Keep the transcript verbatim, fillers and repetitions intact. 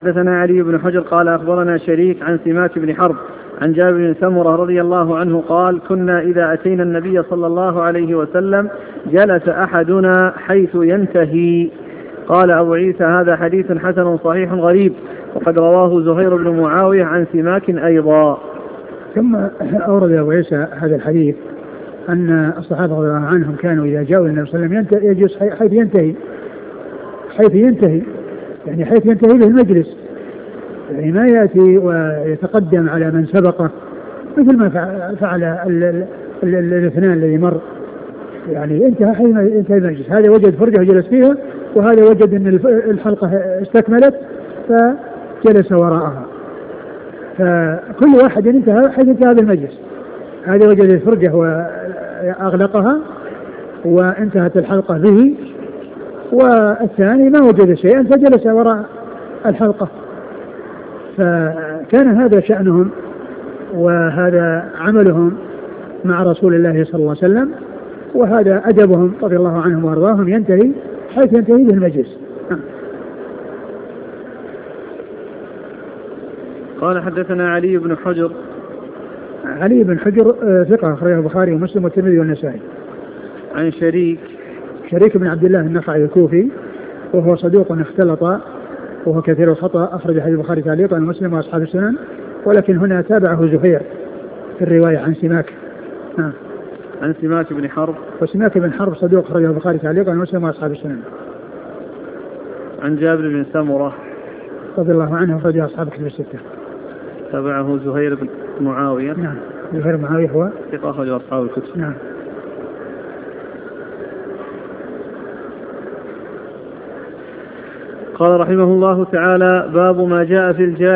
حدثنا علي بن حجر قال أخبرنا شريك عن سماك بن حرب عن جابر بن سمرة رضي الله عنه قال: كنا إذا أتينا النبي صلى الله عليه وسلم جلس أحدنا حيث ينتهي. قال أبو عيسى: هذا حديث حسن صحيح غريب، وقد رواه زهير بن معاوية عن سماك أيضا. ثم أورد أبو عيسى هذا الحديث أن الصحابة رضي الله عنهم كانوا إذا جاءوا النبي صلى الله عليه وسلم يجلس حيث ينتهي حيث ينتهي يعني حيث ينتهي به المجلس، يعني ما يأتي ويتقدم على من سبقه مثل ما فعل الاثنان الذي مر، يعني انتهى حين انتهى المجلس، هذا وجد فرجة وجلس فيها، وهذا وجد أن الحلقة استكملت فجلس وراءها، فكل واحد انتهى حيث انتهى بالمجلس، هذا وجد الفرجة وأغلقها وانتهت الحلقة به، والثاني ما وجد شيئا فجلس وراء الحلقة. فكان هذا شأنهم وهذا عملهم مع رسول الله صلى الله عليه وسلم، وهذا أدبهم رضي الله عنهم وارضاهم، ينتهي حيث ينتهي به المجلس. قال: حدثنا علي بن حجر. علي بن حجر ثقة أخرجه البخاري ومسلم والترمذي والنسائي. عن شريك شريك بن عبد الله النخعي الكوفي، وهو صدوق اختلط وهو كثير الخطأ، أخرج حديث البخاري تعليقا ومسلم وأصحاب السنن، ولكن هنا تابعه زهير في الرواية عن سماك. آه. عن سماك بن حرب. وسماك بن حرب صدوق أخرجه البخاري تعليقا ومسلم وأصحاب السنن. عن جابر بن سمرة رضي الله عنه أخرج أصحاب الكتب الستة. تابعه زهير بن معاوية. نعم. زهير بن معاوية هو ثقة أخرج أصحاب الكتب. نعم. قال رحمه الله تعالى: باب ما جاء في الجاهل